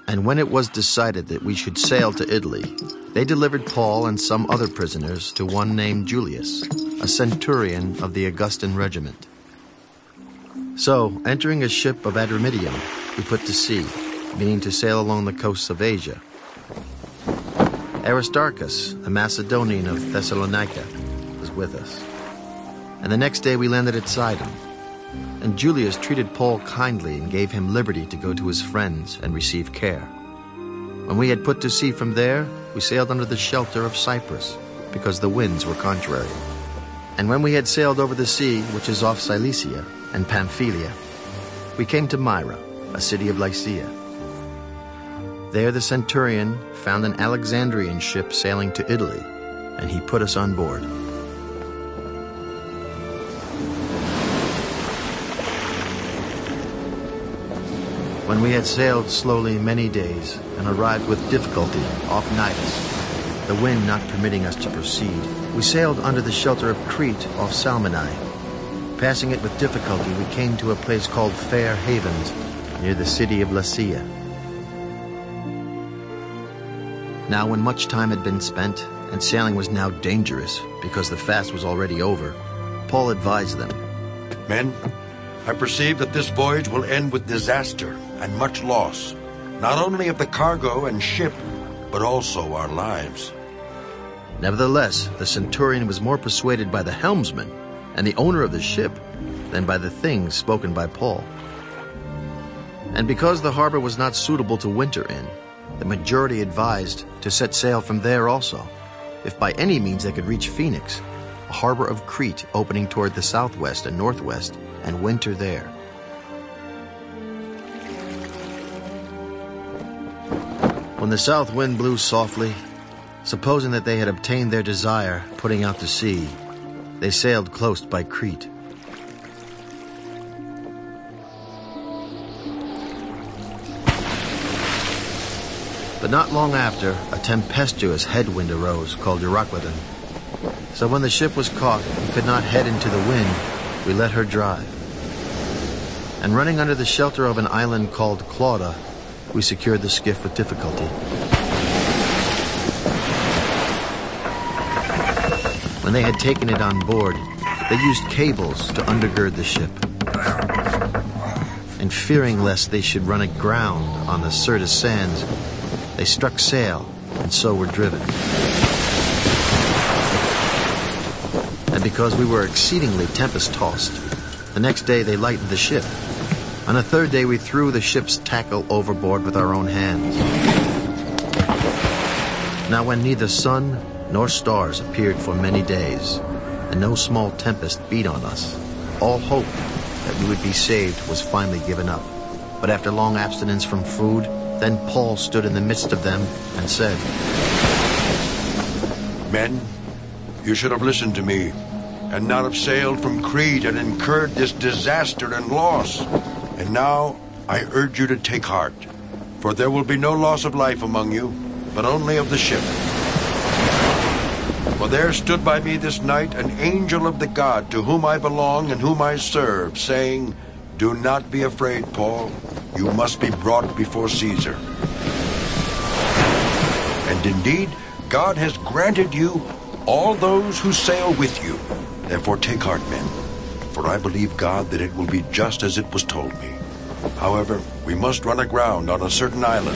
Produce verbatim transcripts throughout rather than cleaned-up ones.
And when it was decided that we should sail to Italy, they delivered Paul and some other prisoners to one named Julius, a centurion of the Augustan regiment. So, entering a ship of Adramyttium, we put to sea, meaning to sail along the coasts of Asia. Aristarchus, a Macedonian of Thessalonica, was with us. And the next day we landed at Sidon. And Julius treated Paul kindly and gave him liberty to go to his friends and receive care. When we had put to sea from there, we sailed under the shelter of Cyprus, because the winds were contrary. And when we had sailed over the sea, which is off Cilicia and Pamphylia, we came to Myra, a city of Lycia. There the centurion found an Alexandrian ship sailing to Italy, and he put us on board. When we had sailed slowly many days and arrived with difficulty off Cnidus, the wind not permitting us to proceed, we sailed under the shelter of Crete off Salmone. Passing it with difficulty, we came to a place called Fair Havens, near the city of Lasea. Now when much time had been spent, and sailing was now dangerous, because the fast was already over, Paul advised them, Men, I perceive that this voyage will end with disaster and much loss, not only of the cargo and ship, but also our lives. Nevertheless, the centurion was more persuaded by the helmsman and the owner of the ship than by the things spoken by Paul. And because the harbor was not suitable to winter in, the majority advised to set sail from there also, if by any means they could reach Phoenix, a harbor of Crete opening toward the southwest and northwest, and winter there. When the south wind blew softly, supposing that they had obtained their desire, putting out to sea, they sailed close by Crete. But not long after, a tempestuous headwind arose called Euroclydon. So when the ship was caught and could not head into the wind, we let her drive. And running under the shelter of an island called Clauda, we secured the skiff with difficulty. When they had taken it on board, they used cables to undergird the ship. And fearing lest they should run aground on the Syrtis sands, they struck sail, and so were driven. And because we were exceedingly tempest-tossed, the next day they lightened the ship. On the third day we threw the ship's tackle overboard with our own hands. Now when neither sun nor stars appeared for many days, and no small tempest beat on us, all hope that we would be saved was finally given up. But after long abstinence from food, then Paul stood in the midst of them and said, Men, you should have listened to me, and not have sailed from Crete and incurred this disaster and loss. And now I urge you to take heart, for there will be no loss of life among you, but only of the ship. For there stood by me this night an angel of the God to whom I belong and whom I serve, saying, Do not be afraid, Paul. You must be brought before Caesar. And indeed, God has granted you all those who sail with you. Therefore take heart, men, for I believe God that it will be just as it was told me. However, we must run aground on a certain island.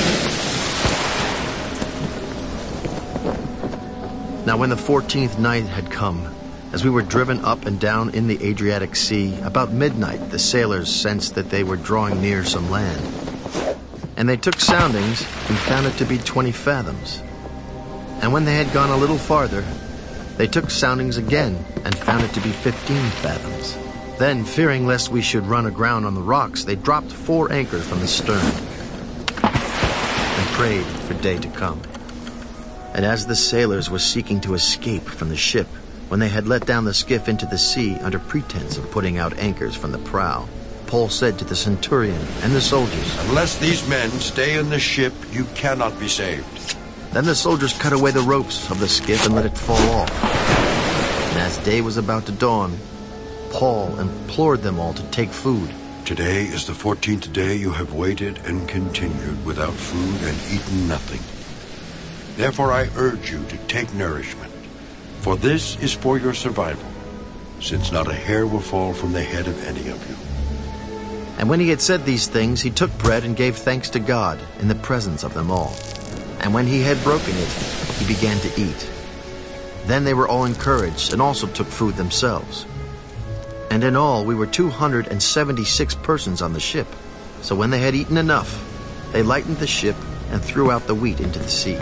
Now when the fourteenth night had come, as we were driven up and down in the Adriatic Sea, about midnight the sailors sensed that they were drawing near some land. And they took soundings and found it to be twenty fathoms. And when they had gone a little farther, they took soundings again and found it to be fifteen fathoms. Then, fearing lest we should run aground on the rocks, they dropped four anchors from the stern and prayed for day to come. And as the sailors were seeking to escape from the ship, when they had let down the skiff into the sea under pretense of putting out anchors from the prow, Paul said to the centurion and the soldiers, Unless these men stay in the ship, you cannot be saved. Then the soldiers cut away the ropes of the skiff and let it fall off. And as day was about to dawn, Paul implored them all to take food, Today is the fourteenth day you have waited and continued without food and eaten nothing. Therefore I urge you to take nourishment, for this is for your survival, since not a hair will fall from the head of any of you. And when he had said these things, he took bread and gave thanks to God in the presence of them all. And when he had broken it, he began to eat. Then they were all encouraged and also took food themselves. And in all we were two hundred seventy-six persons on the ship. So when they had eaten enough, they lightened the ship and threw out the wheat into the sea.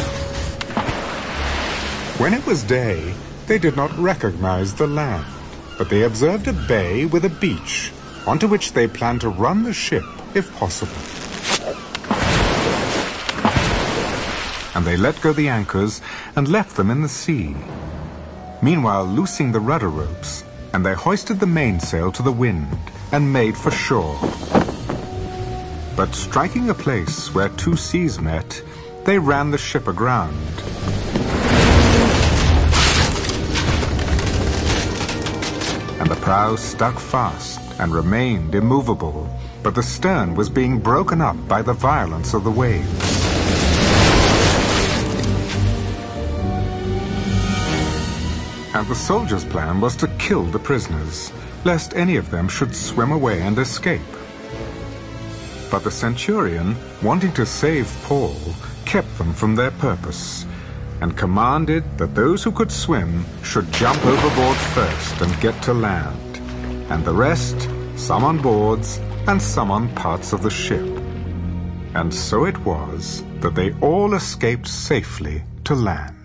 When it was day, they did not recognize the land, but they observed a bay with a beach, onto which they planned to run the ship if possible. And they let go the anchors and left them in the sea. Meanwhile, loosing the rudder ropes, and they hoisted the mainsail to the wind and made for shore. But striking a place where two seas met, they ran the ship aground. And the prow stuck fast and remained immovable, but the stern was being broken up by the violence of the waves. And the soldiers' plan was to kill the prisoners, lest any of them should swim away and escape. But the centurion, wanting to save Paul, kept them from their purpose, and commanded that those who could swim should jump overboard first and get to land, and the rest, some on boards and some on parts of the ship. And so it was that they all escaped safely to land.